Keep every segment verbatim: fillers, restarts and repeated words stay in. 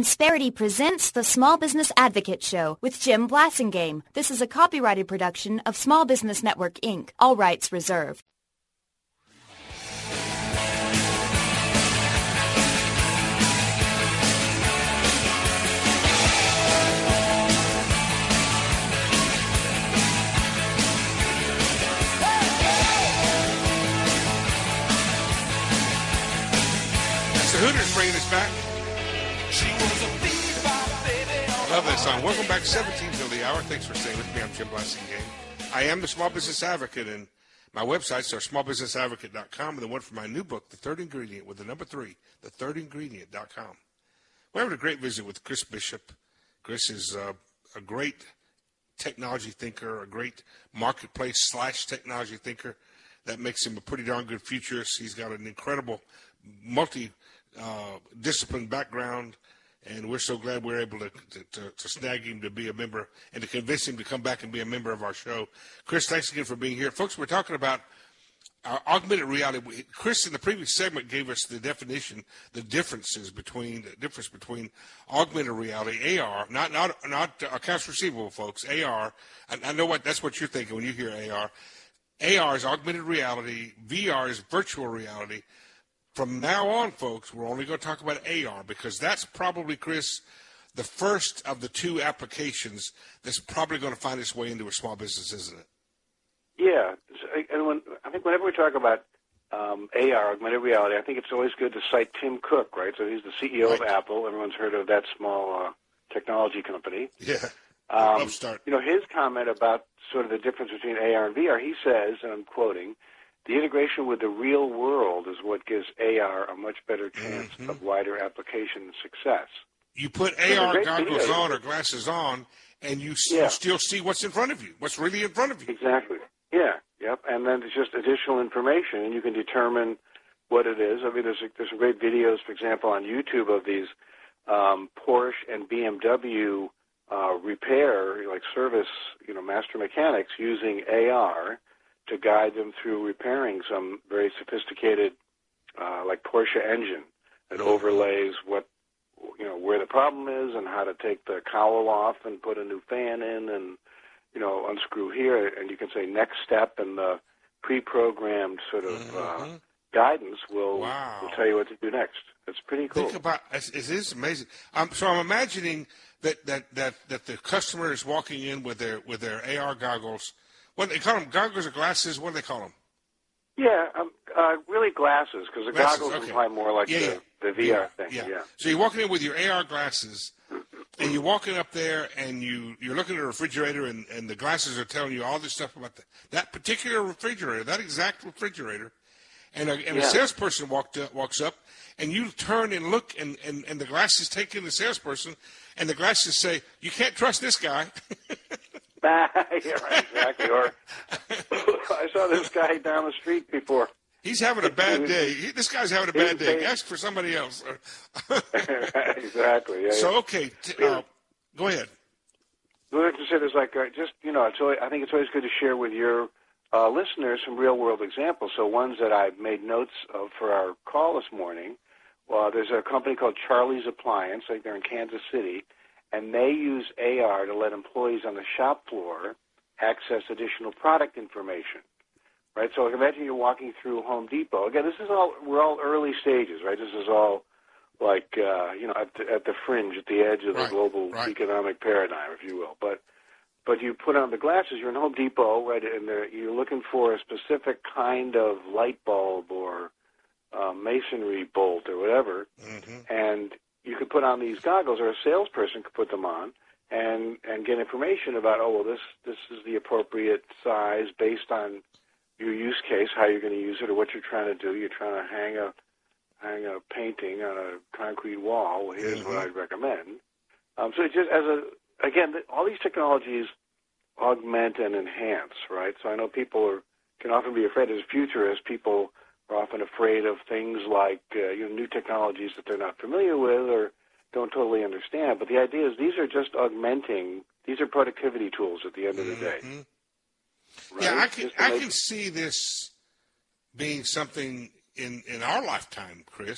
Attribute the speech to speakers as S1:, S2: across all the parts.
S1: Insperity presents the Small Business Advocate Show with Jim Blasingame. This is a copyrighted production of Small Business Network, Incorporated. All rights reserved.
S2: That's the Hooters bringing us back. Love that song. Welcome back, seventeen till the hour. Thanks for staying with me. I'm Jim Blasingame. I am the Small Business Advocate, and my websites are small business advocate dot com and the one for my new book, The Third Ingredient, with the number three, the third ingredient dot com. We're having a great visit with Chris Bishop. Chris is uh, a great technology thinker, a great marketplace slash technology thinker. That makes him a pretty darn good futurist. He's got an incredible multi-discipline uh, background. And we're so glad we're able to, to, to snag him to be a member and to convince him to come back and be a member of our show. Chris, thanks again for being here. Folks, we're talking about our augmented reality. Chris, in the previous segment, gave us the definition, the differences between the difference between augmented reality, A R, not not not accounts receivable, folks, A R. I, I know what that's what you're thinking when you hear A R. A R is augmented reality. V R is virtual reality. From now on, folks, we're only going to talk about A R because that's probably, Chris, the first of the two applications that's probably going to find its way into a small business, isn't it?
S3: Yeah, and when, I think whenever we talk about um, A R, augmented reality, I think it's always good to cite Tim Cook, right? So he's the C E O right. of Apple. Everyone's heard of that small uh, technology company.
S2: Yeah,
S3: um,
S2: upstart.
S3: You know, his comment about sort of the difference between A R and V R, he says, and I'm quoting, the integration with the real world is what gives A R a much better chance mm-hmm. of wider application success.
S2: You put A R goggles video. on or glasses on, and you, yeah. you still see what's in front of you, what's really in front of you.
S3: Exactly. Yeah, yep. And then there's just additional information, and you can determine what it is. I mean, there's, there's some great videos, for example, on YouTube of these um, Porsche and B M W uh, repair, like service, you know, master mechanics using A R to guide them through repairing some very sophisticated, uh, like Porsche engine that overlays what, you know, where the problem is and how to take the cowl off and put a new fan in and, you know, unscrew here. And you can say next step, and the pre-programmed sort of mm-hmm. uh, guidance will,
S2: wow.
S3: will tell you what to do next. It's pretty cool.
S2: Think about it. It is amazing. Um, so I'm imagining that, that, that, that the customer is walking in with their with their A R goggles. What do they call them? Goggles or glasses? What do they call them?
S3: Yeah, um, uh, really glasses, because the
S2: glasses,
S3: goggles
S2: okay. imply
S3: more like
S2: yeah,
S3: the,
S2: yeah.
S3: the V R
S2: yeah,
S3: thing.
S2: Yeah.
S3: yeah.
S2: So you're walking in with your A R glasses, and you're walking up there, and you, you're looking at a refrigerator, and, and the glasses are telling you all this stuff about the, that particular refrigerator, that exact refrigerator. And a, and
S3: yeah.
S2: a salesperson walked up, walks up, and you turn and look, and, and, and the glasses take in the salesperson, and the glasses say, you can't trust this guy.
S3: yeah, right, exactly. Or I saw this guy down the street before.
S2: He's having a bad day. He, this guy's having a bad day. Ask for somebody else.
S3: Exactly. Yeah,
S2: so,
S3: yeah.
S2: okay, t- uh, go ahead.
S3: What I have to say is, like, uh, just, you know, it's always, I think it's always good to share with your uh, listeners some real-world examples. So ones that I've made notes of for our call this morning. Well, there's a company called Charlie's Appliance, like they're in Kansas City, and they use A R to let employees on the shop floor access additional product information, right? So imagine you're walking through Home Depot. Again, this is all, we're all early stages, right? This is all like, uh, you know, at the, at the fringe, at the edge of the
S2: right,
S3: global
S2: right.
S3: economic paradigm, if you will. But but you put on the glasses, you're in Home Depot, right, and you're looking for a specific kind of light bulb or uh, masonry bolt or whatever, mm-hmm. and you could put on these goggles, or a salesperson could put them on and, and get information about, oh, well, this, this is the appropriate size based on your use case, how you're going to use it, or what you're trying to do. You're trying to hang a hang a painting on a concrete wall. Well, here's mm-hmm. what I'd recommend. Um, so it just as a again, all these technologies augment and enhance, right? So I know people are, can often be afraid as futurists. People are often afraid of things like uh, you know, new technologies that they're not familiar with or don't totally understand. But the idea is these are just augmenting. These are productivity tools at the end of the day.
S2: Mm-hmm. Right? Yeah, I can I can see this being something in, in our lifetime, Chris.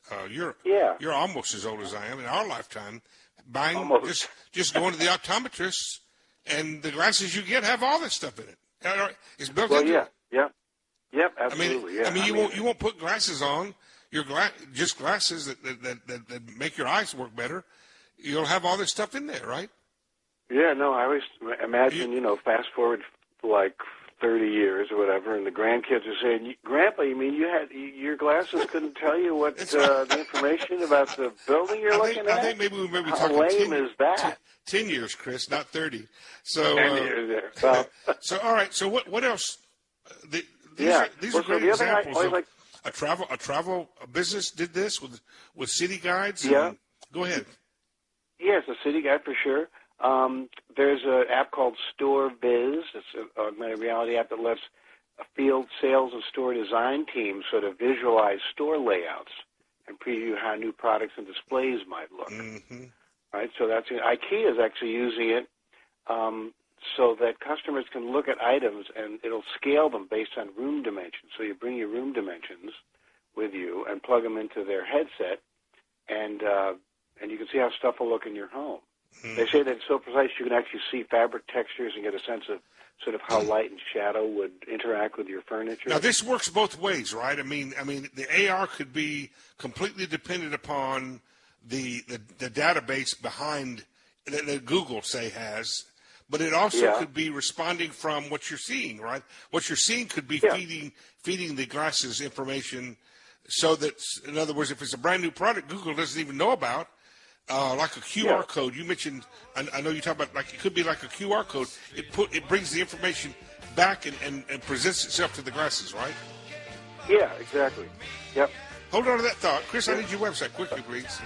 S2: Uh, you're
S3: Yeah.
S2: you're almost as old as I am. In our lifetime, buying
S3: Almost.
S2: just just going to the optometrist, and the glasses you get have all this stuff in it. Uh, It's built
S3: Well,
S2: into
S3: yeah,
S2: it.
S3: yeah, yep,
S2: I mean,
S3: absolutely. yeah.
S2: I mean, you won't you won't put glasses on. Your gla- just glasses that that, that that that make your eyes work better. You'll have all this stuff in there, right?
S3: Yeah, no, I always imagine,
S2: You-
S3: you know, fast forward like thirty years or whatever, and the grandkids are saying, "Grandpa, you mean you had your glasses couldn't tell you what
S2: That's
S3: uh,
S2: right.
S3: the information about the building you're
S2: I
S3: looking
S2: think,
S3: at?"
S2: I think maybe we may be
S3: How
S2: talking
S3: lame
S2: ten,
S3: is that?
S2: ten, ten years, Chris, not thirty. So,
S3: Ten
S2: uh,
S3: years there. Well,
S2: so all right. So what what else? Uh, the, these
S3: Yeah.
S2: are these
S3: Well,
S2: are
S3: so
S2: great
S3: the other thing I
S2: examples
S3: always
S2: of
S3: like-
S2: a travel a travel business did this with with city guides.
S3: Yeah.
S2: And, go ahead.
S3: yes, a city guide for sure. Um, there's an app called Store Biz. It's an augmented reality app that lets a field sales and store design teams sort of visualize store layouts and preview how new products and displays might look.
S2: Mm-hmm.
S3: Right, so that's IKEA is actually using it um, so that customers can look at items and it'll scale them based on room dimensions. So you bring your room dimensions with you and plug them into their headset, and uh, and you can see how stuff will look in your home. Mm-hmm. They say that it's so precise you can actually see fabric textures and get a sense of sort of how light and shadow would interact with your furniture.
S2: Now this works both ways, right? I mean, I mean, the A R could be completely dependent upon the the, the database behind that, that Google say has, but it also
S3: Yeah.
S2: could be responding from what you're seeing, right? What you're seeing could be
S3: Yeah.
S2: feeding feeding the glasses information, so that, in other words, if it's a brand new product Google doesn't even know about. Uh, like a Q R
S3: Yeah.
S2: code, you mentioned. I, I know you talk about like it could be like a Q R code. It put it brings the information back and, and, and presents itself to the glasses, right?
S3: Yeah, exactly. Yep.
S2: Hold on to that thought, Chris. I need your website quickly, please.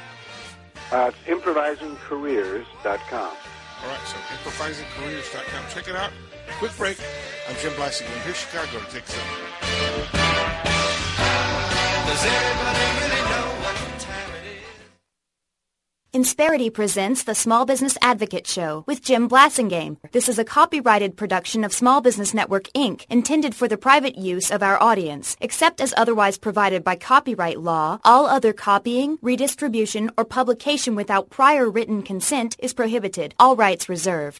S3: Uh, it's improvising careers dot com.
S2: All right, so improvising careers dot com. Check it out. Quick break. I'm Jim Blassingame. Here's Chicago to take some.
S4: Does everybody really know what time it is?
S1: Insperity presents the Small Business Advocate Show with Jim Blassingame. This is a copyrighted production of Small Business Network, Incorporated, intended for the private use of our audience. Except as otherwise provided by copyright law, all other copying, redistribution, or publication without prior written consent is prohibited. All rights reserved.